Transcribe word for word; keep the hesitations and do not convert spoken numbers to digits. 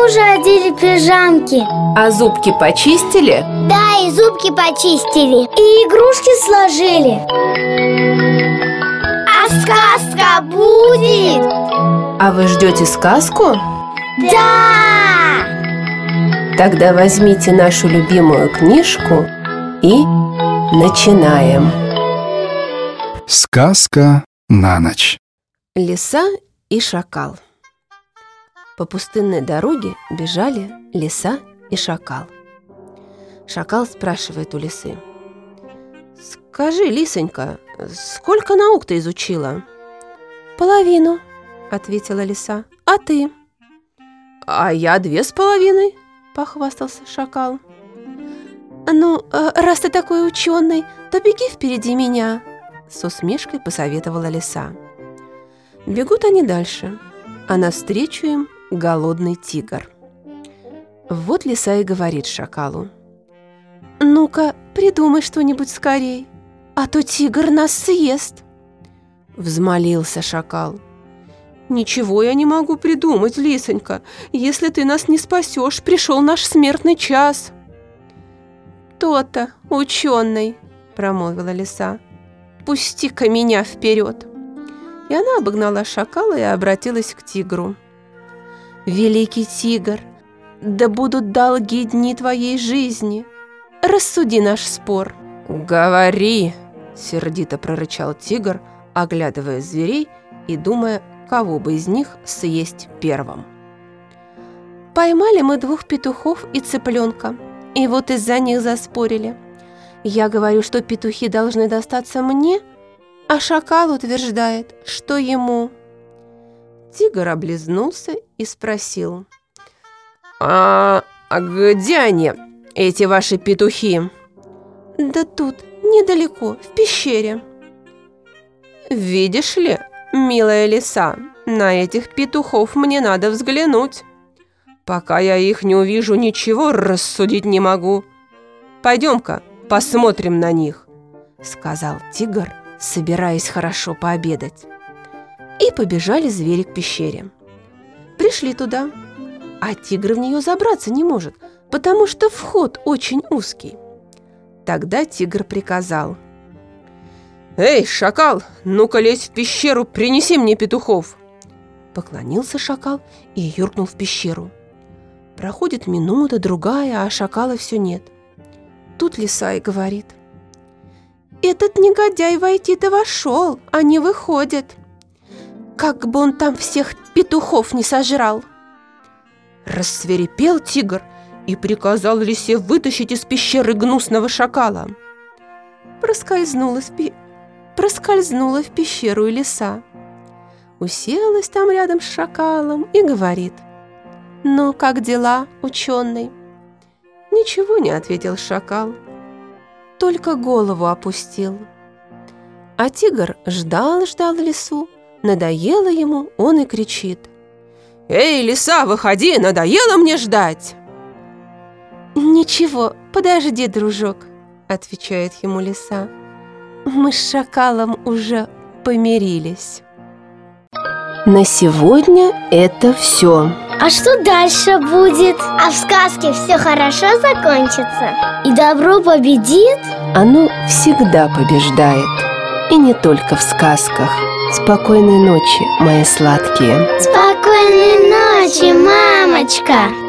уже одели пижамки. А зубки почистили? Да, и зубки почистили. И игрушки сложили. А сказка будет? А вы ждете сказку? Да! Тогда возьмите нашу любимую книжку и начинаем. Сказка на ночь. Лиса и шакал. По пустынной дороге бежали лиса и шакал. Шакал спрашивает у лисы: «Скажи, лисонька, сколько наук ты изучила?» «Половину», — ответила лиса. «А ты?» «А я две с половиной», — похвастался шакал. «Ну, раз ты такой ученый, то беги впереди меня», — с усмешкой посоветовала лиса. Бегут они дальше, а навстречу им голодный тигр. Вот лиса и говорит шакалу: «Ну-ка, придумай что-нибудь скорей, а то тигр нас съест». Взмолился шакал: «Ничего я не могу придумать, лисонька. Если ты нас не спасешь, пришел наш смертный час». «То-то, ученый», — промолвила лиса, — «пусти-ка меня вперед». И она обогнала шакала и обратилась к тигру. «Великий тигр, да будут долгие дни твоей жизни. Рассуди наш спор». «Говори», — сердито прорычал тигр, оглядывая зверей и думая, кого бы из них съесть первым. «Поймали мы двух петухов и цыпленка, и вот из-за них заспорили. Я говорю, что петухи должны достаться мне, а шакал утверждает, что ему». Тигр облизнулся и спросил: «А, а где они, эти ваши петухи?» «Да тут, недалеко, в пещере». «Видишь ли, милая лиса, на этих петухов мне надо взглянуть. Пока я их не увижу, ничего рассудить не могу. Пойдем-ка, посмотрим на них», — сказал тигр, собираясь хорошо пообедать. И побежали звери к пещере. Пришли туда, а тигр в нее забраться не может, потому что вход очень узкий. Тогда тигр приказал: «Эй, шакал, ну-ка лезь в пещеру, принеси мне петухов». Поклонился шакал и юркнул в пещеру. Проходит минута, другая, а шакала все нет. Тут лиса и говорит: «Этот негодяй войти-то вошел, а не выходит. Как бы он там всех петухов не сожрал». Рассвирепел тигр и приказал лисе вытащить из пещеры гнусного шакала. Проскользнула в, пи... Проскользнула в пещеру и лиса. Уселась там рядом с шакалом и говорит: «Ну, как дела, ученый?» Ничего не ответил шакал, только голову опустил. А тигр ждал-ждал лису, надоело ему, он и кричит: «Эй, лиса, выходи, надоело мне ждать!» «Ничего, подожди, дружок», — отвечает ему лиса, «мы с шакалом уже помирились». На сегодня это все. А что дальше будет? А в сказке все хорошо закончится? И добро победит? Оно всегда побеждает. И не только в сказках. Спокойной ночи, мои сладкие. Спокойной ночи, мамочка.